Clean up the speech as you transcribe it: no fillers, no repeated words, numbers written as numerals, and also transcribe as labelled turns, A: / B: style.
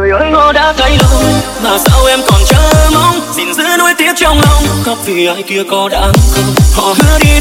A: người ơi ngô đã thay lòng, mà sao em còn chờ mong gìn giữ nuối tiếc trong lòng, khóc vì ai kia có đáng không. Họ hứa đi